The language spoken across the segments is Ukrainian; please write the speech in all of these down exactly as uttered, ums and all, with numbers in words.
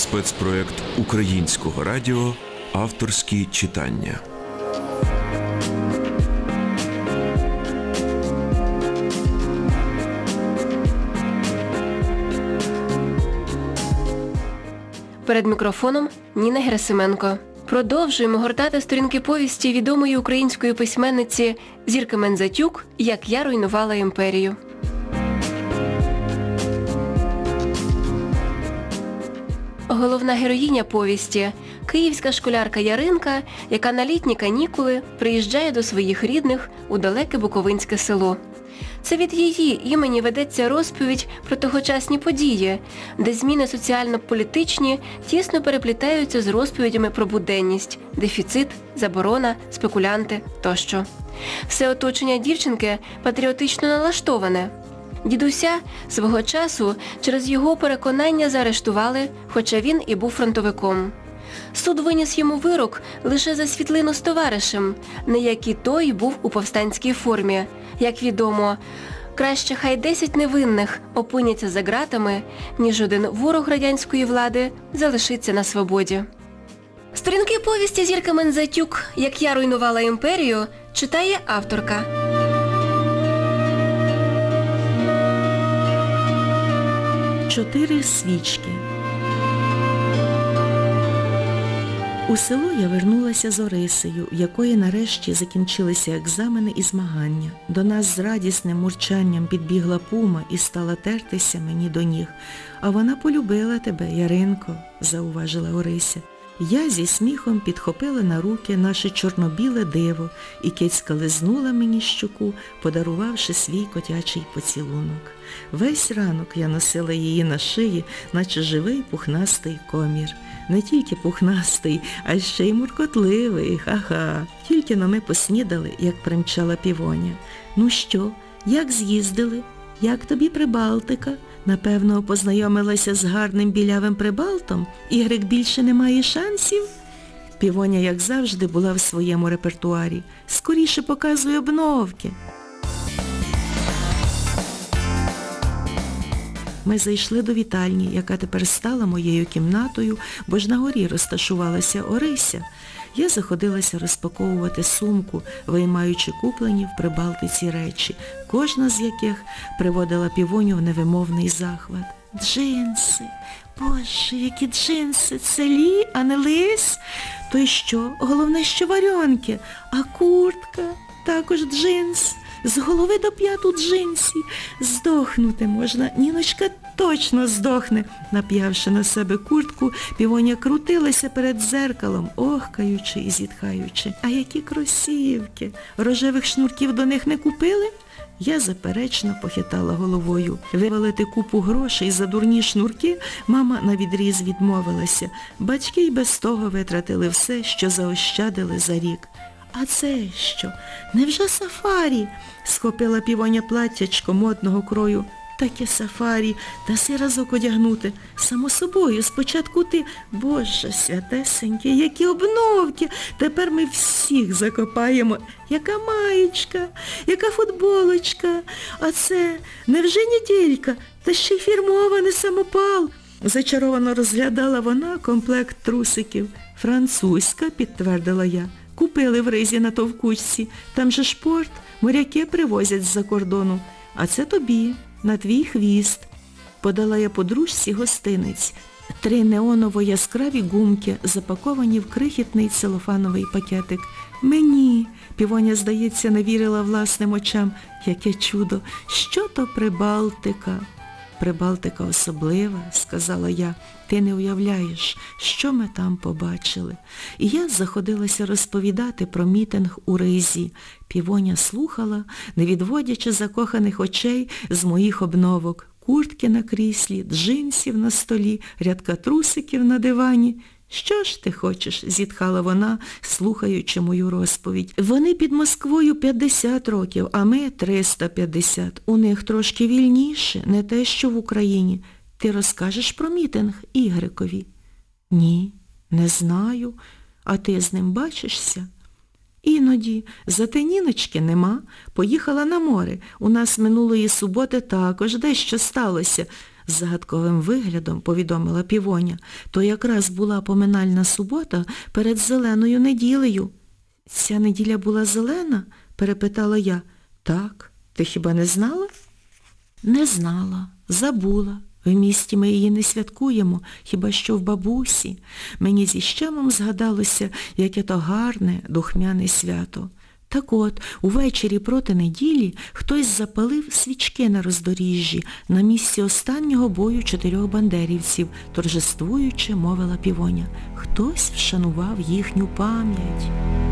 спецпроект Українського радіо «Авторські читання». Перед мікрофоном Ніна Герасименко. Продовжуємо гортати сторінки повісті відомої української письменниці Зірки Мендзатюк «Як я руйнувала імперію». Головна героїня повісті – київська школярка Яринка, яка на літні канікули приїжджає до своїх рідних у далеке буковинське село. Це від її імені ведеться розповідь про тогочасні події, де зміни соціально-політичні тісно переплітаються з розповідями про буденність, дефіцит, заборона, спекулянти тощо. Все оточення дівчинки патріотично налаштоване. Дідуся свого часу через його переконання заарештували, хоча він і був фронтовиком. Суд виніс йому вирок лише за світлину з товаришем, не як і той був у повстанській формі. Як відомо, краще хай десять невинних опиняться за ґратами, ніж один ворог радянської влади залишиться на свободі. Сторінки повісті Зірки Мендзатюк «Як я руйнувала імперію» читає авторка. Чотири свічки. У село я вернулася з Орисею, в якої нарешті закінчилися екзамени і змагання. До нас з радісним мурчанням підбігла пума і стала тертися мені до ніг. «А вона полюбила тебе, Яринко», – зауважила Орися. Я зі сміхом підхопила на руки наше чорно-біле диво, і кицька лизнула мені щоку, подарувавши свій котячий поцілунок. Весь ранок я носила її на шиї, наче живий пухнастий комір. Не тільки пухнастий, а ще й муркотливий, ха-ха. Тільки но ми поснідали, як примчала Півоня. «Ну що, як з'їздили? Як тобі Прибалтика? Напевно, познайомилася з гарним білявим Прибалтом? Ігрик більше не має шансів?» Півоня, як завжди, була в своєму репертуарі. «Скоріше показуй обновки!» Ми зайшли до вітальні, яка тепер стала моєю кімнатою, бо ж на горі розташувалася Орися. Я заходилася розпаковувати сумку, виймаючи куплені в Прибалтиці речі, кожна з яких приводила Півоню в невимовний захват. «Джинси! Боже, які джинси! Це лі, а не лис? То й що? Головне, що варіонки. А куртка? Також джинс. З голови до п'ят у джинсі. Здохнути можна. Ніночка точно здохне». Нап'явши на себе куртку, Півоня крутилася перед дзеркалом, охкаючи і зітхаючи. «А які кросівки! Рожевих шнурків до них не купили?» Я заперечно похитала головою. Вивалити купу грошей за дурні шнурки мама навідріз відмовилася. Батьки й без того витратили все, що заощадили за рік. «А це що? Невже сафарі?» – схопила Півоня платтячко модного крою. «Таке сафарі, даси разок одягнути. Само собою, спочатку ти. Боже святесенький, які обновки! Тепер ми всіх закопаємо. Яка маєчка, яка футболочка. А це, невже неділька? Та ще й фірмова, не самопал». Зачаровано розглядала вона комплект трусиків. «Французька», – підтвердила я. «Купили в Ризі на товкучці. Там же шпорт, моряки привозять з-за кордону. А це тобі, на твій хвіст». Подала я подружці гостинець. Три неоново-яскраві гумки, запаковані в крихітний целофановий пакетик. «Мені», – Півоня, здається, не вірила власним очам. «Яке чудо! Що то Прибалтика?» «Прибалтика особлива», – сказала я. «Ти не уявляєш, що ми там побачили». І я заходилася розповідати про мітинг у Ризі. Півоня слухала, не відводячи закоханих очей з моїх обновок. Куртки на кріслі, джинсів на столі, рядка трусиків на дивані. «Що ж ти хочеш?» – зітхала вона, слухаючи мою розповідь. «Вони під Москвою п'ятдесят років, а ми триста п'ятдесят. У них трошки вільніше, не те, що в Україні. Ти розкажеш про мітинг Ігрикові?» «Ні, не знаю. А ти з ним бачишся?» Іноді. Зате Ніночки нема. Поїхала на море. У нас минулої суботи також дещо сталося. З загадковим виглядом повідомила Півоня. То якраз була поминальна субота перед зеленою неділею. Ця неділя була зелена? Перепитала я. Так. Ти хіба не знала? Не знала. Забула. В місті ми її не святкуємо, хіба що в бабусі. Мені зі щемом згадалося, яке то гарне, духмяне свято. Так от, увечері проти неділі хтось запалив свічки на роздоріжжі на місці останнього бою чотирьох бандерівців, торжествуючи, мовила Півоня. Хтось вшанував їхню пам'ять.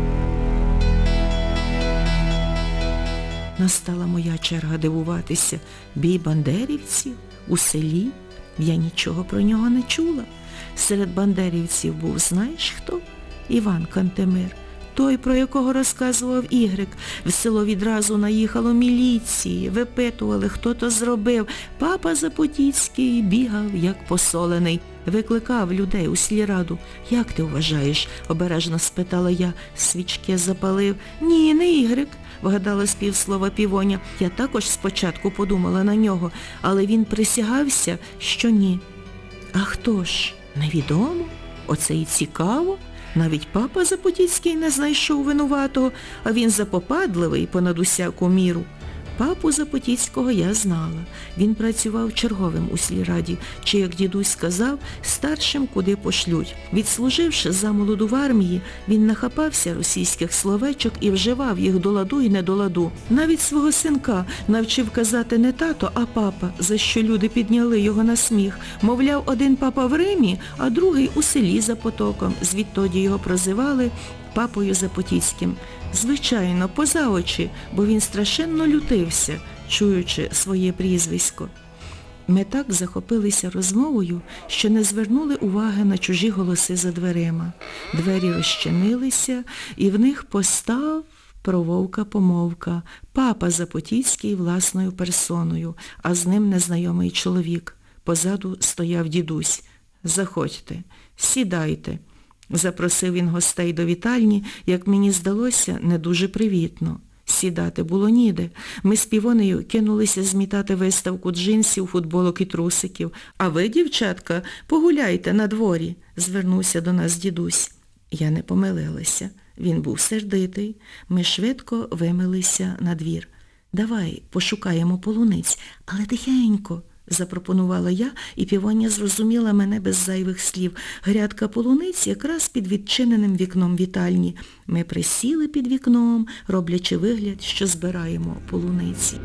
Настала моя черга дивуватися. Бій бандерівців? У селі? Я нічого про нього не чула. Серед бандерівців був, знаєш хто? Іван Кантемир. Той, про якого розказував Ігрик. В село відразу наїхало міліції, випитували, хто то зробив. Папа Запотіцький бігав, як посолений. Викликав людей у сільраду. Як ти вважаєш? Обережно спитала я. Свічки запалив. Ні, не Ігрик, вгадала з півслова Півоня. Я також спочатку подумала на нього, але він присягався, що ні. А хто ж? Невідомо. Оце і цікаво. Навіть папа Запотіцький не знайшов винуватого, а він запопадливий понад усяку міру. Папу Запотіцького я знала. Він працював черговим у сільраді, чи, як дідусь сказав, старшим куди пошлють. Відслуживши замолоду в армії, він нахапався російських словечок і вживав їх до ладу і не до ладу. Навіть свого синка навчив казати не тато, а папа, за що люди підняли його на сміх. Мовляв, один папа в Римі, а другий у селі за потоком. Звідтоді його прозивали папою Запотіцьким. Звичайно, поза очі, бо він страшенно лютився, чуючи своє прізвисько. Ми так захопилися розмовою, що не звернули уваги на чужі голоси за дверима. Двері розчинилися, і в них постав прововка-помовка, папа Запотіцький власною персоною, а з ним незнайомий чоловік. Позаду стояв дідусь. «Заходьте, сідайте», – запросив він гостей до вітальні, як мені здалося, не дуже привітно. Сідати було ніде. Ми з Півонею кинулися змітати виставку джинсів, футболок і трусиків. «А ви, дівчатка, погуляйте на дворі», – звернувся до нас дідусь. Я не помилилася. Він був сердитий. Ми швидко вимилися на двір. «Давай пошукаємо полуниць, але тихенько», – запропонувала я, і Півоня зрозуміла мене без зайвих слів. Грядка полуниць якраз під відчиненим вікном вітальні. Ми присіли під вікном, роблячи вигляд, що збираємо полуниці.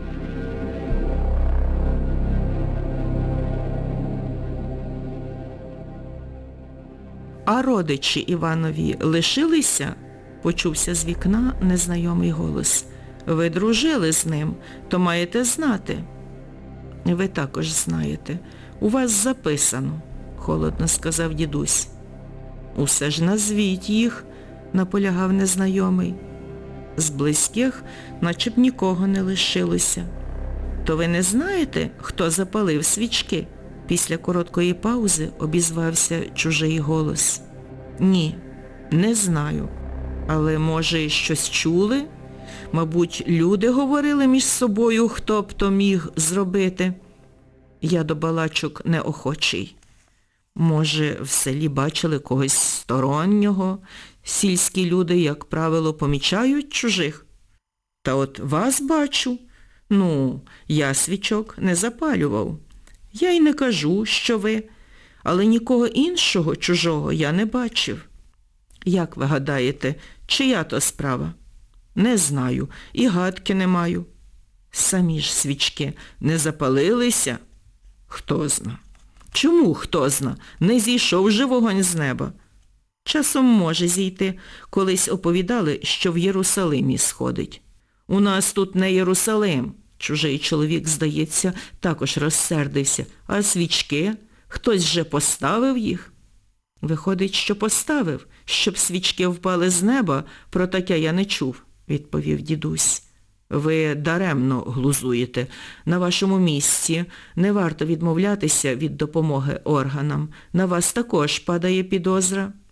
«А родичі Іванові лишилися?» – почувся з вікна незнайомий голос. «Ви дружили з ним, то маєте знати». «Ви також знаєте. У вас записано», – холодно сказав дідусь. «Усе ж назвіть їх», – наполягав незнайомий. «З близьких наче б нікого не лишилося». «То ви не знаєте, хто запалив свічки?» Після короткої паузи обізвався чужий голос. «Ні, не знаю. Але, може, щось чули? Мабуть, люди говорили між собою, хто б то міг зробити?» Я до балачок неохочий. «Може, в селі бачили когось стороннього? Сільські люди, як правило, помічають чужих?» «Та от вас бачу. Ну, я свічок не запалював. Я й не кажу, що ви, але нікого іншого чужого я не бачив». «Як ви гадаєте, чия то справа?» «Не знаю, і гадки не маю». «Самі ж свічки не запалилися?» «Хто зна». «Чому хто зна? Не зійшов же вогонь з неба». «Часом може зійти. Колись оповідали, що в Єрусалимі сходить». «У нас тут не Єрусалим». Чужий чоловік, здається, також розсердився. «А свічки? Хтось же поставив їх?» «Виходить, що поставив, щоб свічки впали з неба, про таке я не чув», – відповів дідусь. «Ви даремно глузуєте. На вашому місці не варто відмовлятися від допомоги органам. На вас також падає підозра».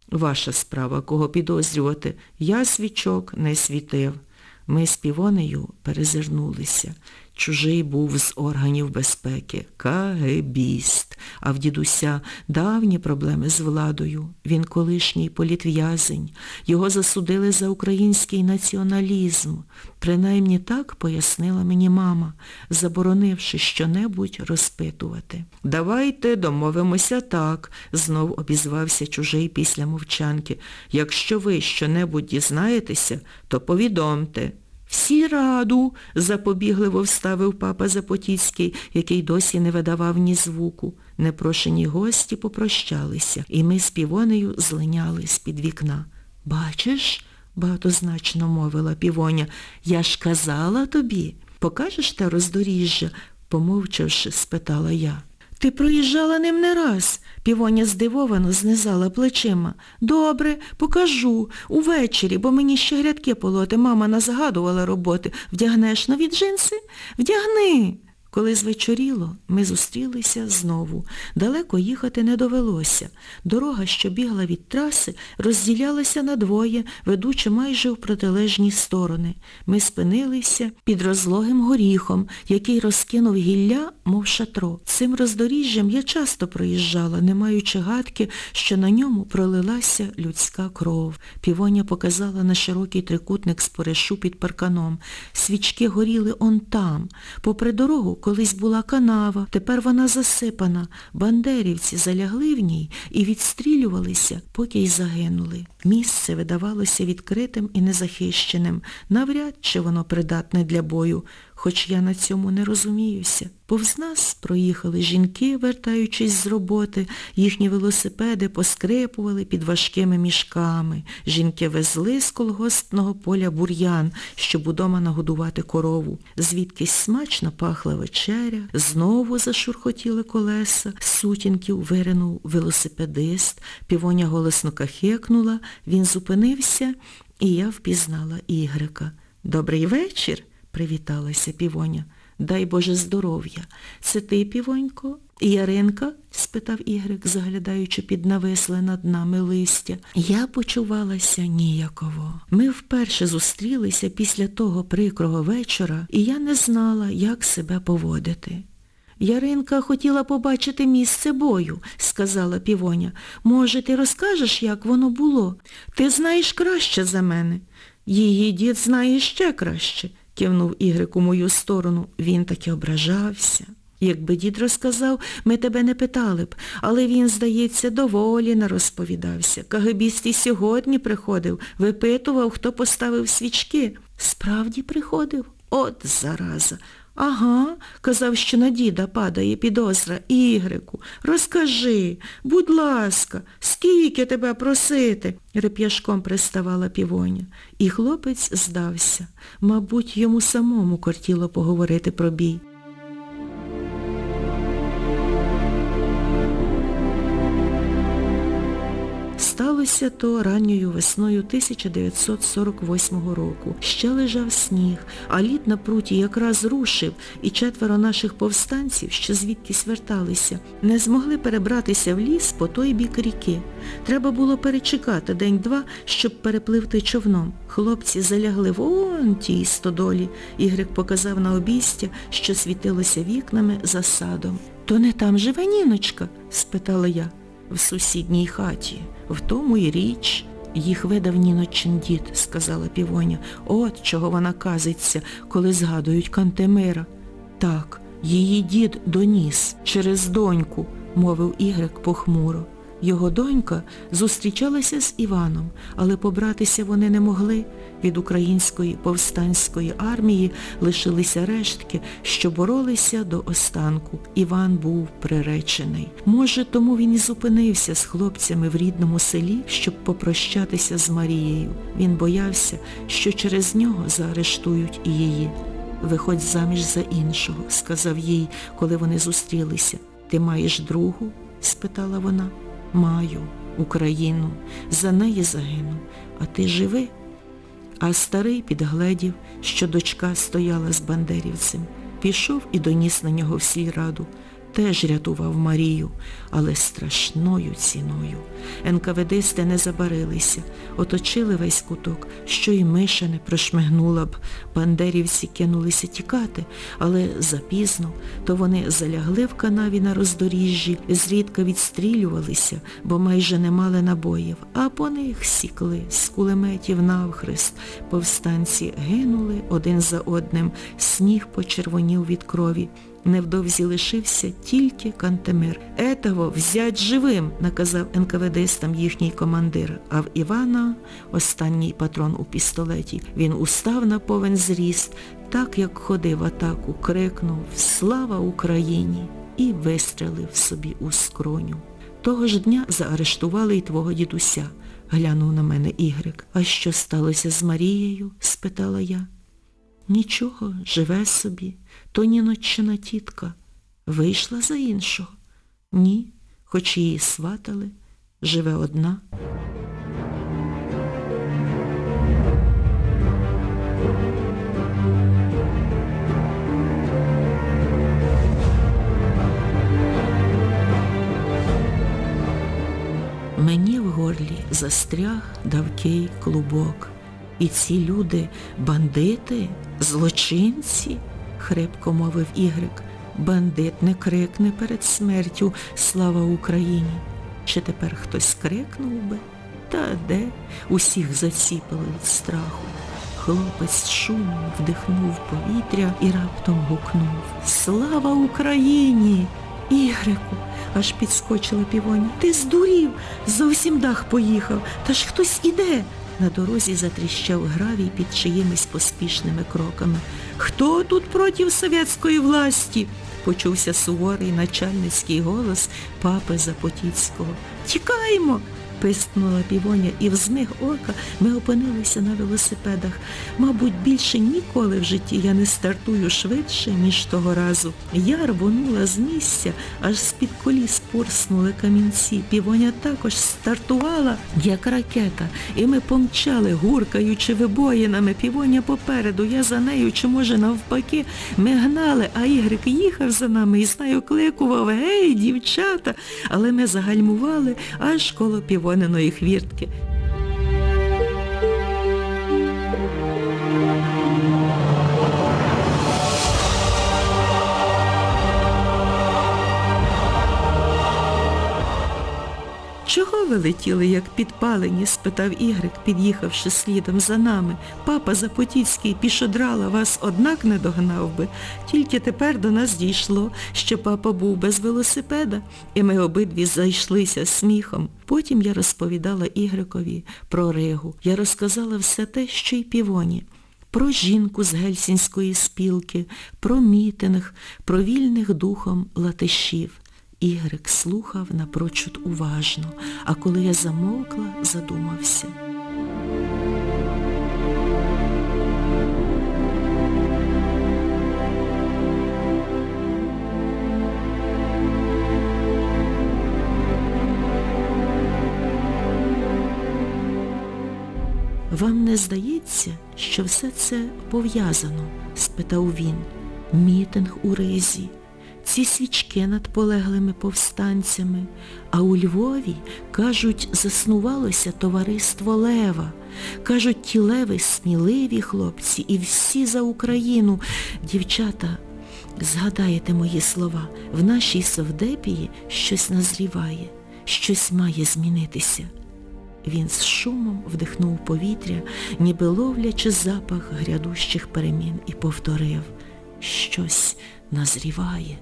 Ваша справа, кого підозрювати. Я свічок не світив. Ми з Півонею перезирнулися. Чужий був з органів безпеки, кагебіст, а в дідуся давні проблеми з владою. Він колишній політв'язень. Його засудили за український націоналізм. Принаймні так пояснила мені мама, заборонивши щонебудь розпитувати. «Давайте домовимося так», знов обізвався чужий після мовчанки. «Якщо ви щонебудь дізнаєтеся, то повідомте». «В сільраду», запобігливо вставив папа Запотіцький, який досі не видавав ні звуку. Непрошені гості попрощалися, і ми з Півонею злиняли з-під вікна. «Бачиш?» – багатозначно мовила Півоня. «Я ж казала тобі. Покажеш те роздоріжжя?» – помовчавши, спитала я. «Ти проїжджала ним не раз», – Півоня здивовано знизала плечима. «Добре, покажу. Увечері, бо мені ще грядки полоти. Мама назагадувала роботи. Вдягнеш нові джинси? Вдягни!» Коли звечоріло, ми зустрілися знову. Далеко їхати не довелося. Дорога, що бігла від траси, розділялася на двоє, ведучи майже в протилежні сторони. Ми спинилися під розлогим горіхом, який розкинув гілля, мов шатро. Цим роздоріжжям я часто проїжджала, не маючи гадки, що на ньому пролилася людська кров. Півоня показала на широкий трикутник споришу під парканом. Свічки горіли он там. Попри дорогу колись була канава, тепер вона засипана. Бандерівці залягли в ній і відстрілювалися, поки й загинули. Місце видавалося відкритим і незахищеним. Навряд чи воно придатне для бою, хоч я на цьому не розуміюся. Повз нас проїхали жінки, вертаючись з роботи. Їхні велосипеди поскрипували під важкими мішками. Жінки везли з колгоспного поля бур'ян, щоб удома нагодувати корову. Звідкись смачно пахла вечеря, знову зашурхотіли колеса, з сутінків виринув велосипедист. Півоня голосно кахекнула, він зупинився, і я впізнала Ігрика. «Добрий вечір», – привіталася Півоня. «Дай Боже здоров'я. Це ти, Півонько? І Яринка?» – спитав Ігрик, заглядаючи під нависле над нами листя. Я почувалася ніяково. Ми вперше зустрілися після того прикрого вечора, і я не знала, як себе поводити. «Яринка хотіла побачити місце бою», – сказала Півоня. «Може, ти розкажеш, як воно було? Ти знаєш краще за мене». «Її дід знає ще краще», – кивнув Ігрик у мою сторону. Він таки ображався. «Якби дід розказав, ми тебе не питали б, але він, здається, доволі нарозповідався. Кагебіст і сьогодні приходив, випитував, хто поставив свічки». «Справді приходив? От зараза!» «Ага, казав, що на діда падає підозра. Ігрику, розкажи, будь ласка, скільки тебе просити?» Реп'яшком приставала Півоня. І хлопець здався. Мабуть, йому самому кортіло поговорити про бій. Сталося то ранньою весною тисяча дев'ятсот сорок восьмого року. Ще лежав сніг, а лід на пруті якраз рушив, і четверо наших повстанців, що звідкись верталися, не змогли перебратися в ліс по той бік ріки. Треба було перечекати день-два, щоб перепливти човном. Хлопці залягли вон тій стодолі. Ігрик показав на обійстя, що світилося вікнами за садом. «То не там живе Ніночка?» – спитала я. «В сусідній хаті. В тому й річ». «Їх видав Ніночин дід», – сказала Півоня. «От чого вона казиться, коли згадують Кантемира». «Так, її дід доніс через доньку», – мовив Ігрик похмуро. Його донька зустрічалася з Іваном, але побратися вони не могли. Від української повстанської армії лишилися рештки, що боролися до останку. Іван був приречений. Може, тому він і зупинився з хлопцями в рідному селі, щоб попрощатися з Марією. Він боявся, що через нього заарештують і її. «Виходь заміж за іншого», – сказав їй, коли вони зустрілися. «Ти маєш другу?» – спитала вона. «Маю. Україну. За неї загину. А ти живи?» А старий підгледів, що дочка стояла з бандерівцем. Пішов і доніс на нього в сільраду. теж рятував Марію, але страшною ціною. ен ка ве дисти не забарилися, оточили весь куток, що й миша не прошмигнула б. Бандерівці кинулися тікати, але запізно. То вони залягли в канаві на роздоріжжі, зрідка відстрілювалися, бо майже не мали набоїв, а по них сікли з кулеметів навхрест. Повстанці гинули один за одним, сніг почервонів від крові. Невдовзі лишився тільки Кантемир. «Етого взять живим», наказав ен ка ве дистам їхній командир, а в Івана останній патрон у пістолеті. Він устав на повен зріст, так як ходив в атаку, крикнув «Слава Україні!» і вистрелив собі у скроню. Того ж дня заарештували й твого дідуся, глянув на мене Ігрик. «А що сталося з Марією?» – спитала я. «Нічого, живе собі. Тоніноччина тітка. Вийшла за іншого?» «Ні, хоч її сватали. Живе одна». Мені в горлі застряг давкий клубок. І ці люди бандити, злочинці, хрипко мовив Ігрик. Бандит не крикне перед смертю «Слава Україні!» Чи тепер хтось крикнув би? Та де? Усіх заціпило від страху. Хлопець шумом вдихнув повітря і раптом гукнув «Слава Україні!» «Ігрику!» аж підскочила Півоня. «Ти здурів! Зовсім дах поїхав! Та ж хтось іде!» На дорозі затріщав гравій під чиїмись поспішними кроками. «Хто тут проти совєтської власті?» Почувся суворий начальницький голос папи Запотіцького. «Тікаємо!» пискнула Півоня, і в змиг ока ми опинилися на велосипедах. Мабуть, більше ніколи в житті я не стартую швидше, ніж того разу. Я рвонула з місця, аж з-під коліс порснули камінці. Півоня також стартувала, як ракета, і ми помчали, гуркаючи вибоїнами. Півоня попереду, я за нею, чи може навпаки. Ми гнали, а Ігрик їхав за нами і, знаю, кликував «Гей, дівчата!» Але ми загальмували аж коло Півониної хвіртки. «Чого ви летіли, як підпалені?» – спитав Ігрик, під'їхавши слідом за нами. «Папа Запотіцький пішодрала вас однак не догнав би. Тільки тепер до нас дійшло, що папа був без велосипеда, і ми обидві зайшлися сміхом». Потім я розповідала Ігрикові про Ригу. Я розказала все те, що й Півоні. Про жінку з Гельсінської спілки, про мітинг, про вільних духом латишів. Ігрик слухав напрочуд уважно, а коли я замовкла, задумався. «Вам не здається, що все це пов'язано?» – спитав він. «Мітинг у Ризі, ці свічки над полеглими повстанцями, а у Львові, кажуть, заснувалося товариство Лева. Кажуть, ті леви сміливі хлопці і всі за Україну. Дівчата, згадаєте мої слова, в нашій совдепії щось назріває, щось має змінитися». Він з шумом вдихнув повітря, ніби ловлячи запах грядущих перемін, і повторив «Щось назріває».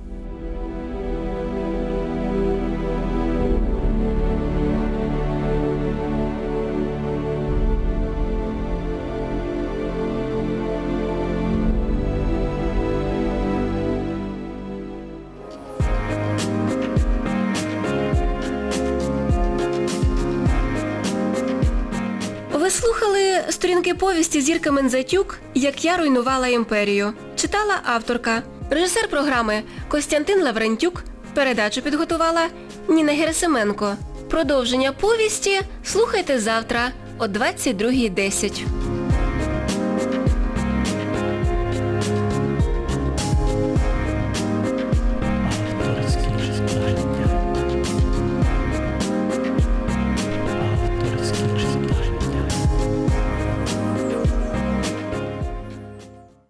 Ви слухали сторінки повісті Зірка Мензатюк «Як я руйнувала імперію». Читала авторка. Режисер програми Костянтин Лаврентюк. Передачу підготувала Ніна Герасименко. Продовження повісті слухайте завтра о двадцять другій десять.